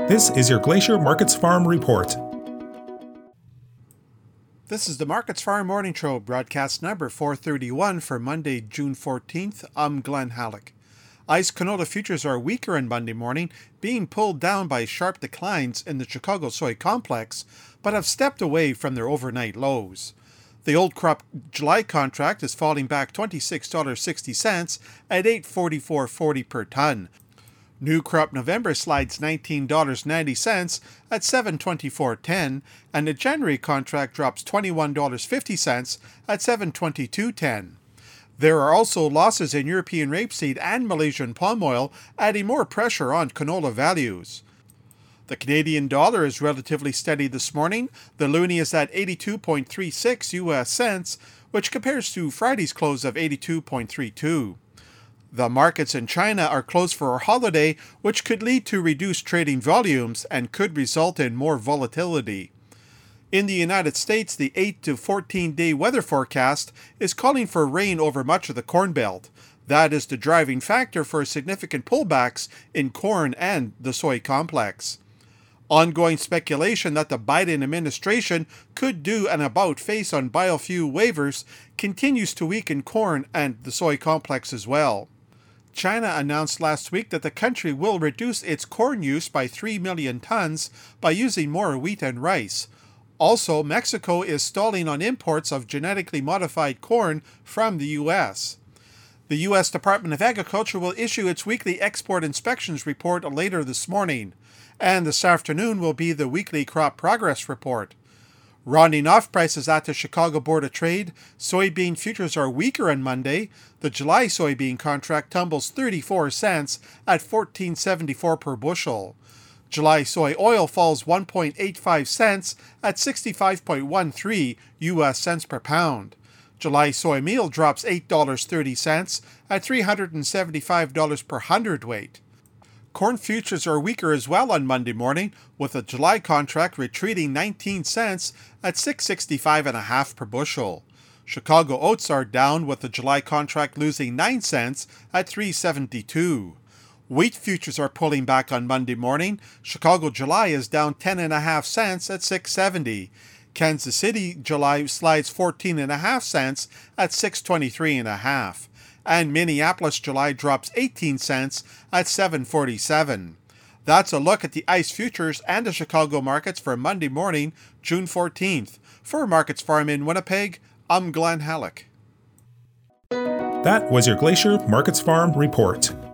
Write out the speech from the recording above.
This is your Glacier Markets Farm Report. This is the Markets Farm Morning Show, broadcast number 431 for Monday, June 14th. I'm Glenn Halleck. ICE canola futures are weaker on Monday morning, being pulled down by sharp declines in the Chicago soy complex, but have stepped away from their overnight lows. The old crop July contract is falling back $26.60 at $844.40 per ton. New crop November slides $19.90 at $724.10, and the January contract drops $21.50 at $722.10. There are also losses in European rapeseed and Malaysian palm oil, adding more pressure on canola values. The Canadian dollar is relatively steady this morning. The loonie is at 82.36 US cents, which compares to Friday's close of 82.32. The markets in China are closed for a holiday, which could lead to reduced trading volumes and could result in more volatility. In the United States, the 8 to 14-day weather forecast is calling for rain over much of the Corn Belt. That is the driving factor for significant pullbacks in corn and the soy complex. Ongoing speculation that the Biden administration could do an about-face on biofuel waivers continues to weaken corn and the soy complex as well. China announced last week that the country will reduce its corn use by 3 million tons by using more wheat and rice. Also, Mexico is stalling on imports of genetically modified corn from the U.S. The U.S. Department of Agriculture will issue its weekly export inspections report later this morning, and this afternoon will be the weekly crop progress report. Rounding off prices at the Chicago Board of Trade, soybean futures are weaker on Monday. The July soybean contract tumbles 34 cents at $14.74 per bushel. July soy oil falls 1.85 cents at 65.13 US cents per pound. July soy meal drops $8.30 at $375 per hundredweight. Corn futures are weaker as well on Monday morning, with the July contract retreating 19 cents at $665.50 per bushel. Chicago oats are down, with the July contract losing 9 cents at $3.72. Wheat futures are pulling back on Monday morning. Chicago July is down 10.5 cents at $6.70. Kansas City July slides 14.5 cents at $623.50. And Minneapolis July drops 18 cents at $7.47. That's a look at the ICE futures and the Chicago markets for Monday morning, June 14th. For Markets Farm in Winnipeg, I'm Glenn Halleck. That was your Glacier Markets Farm Report.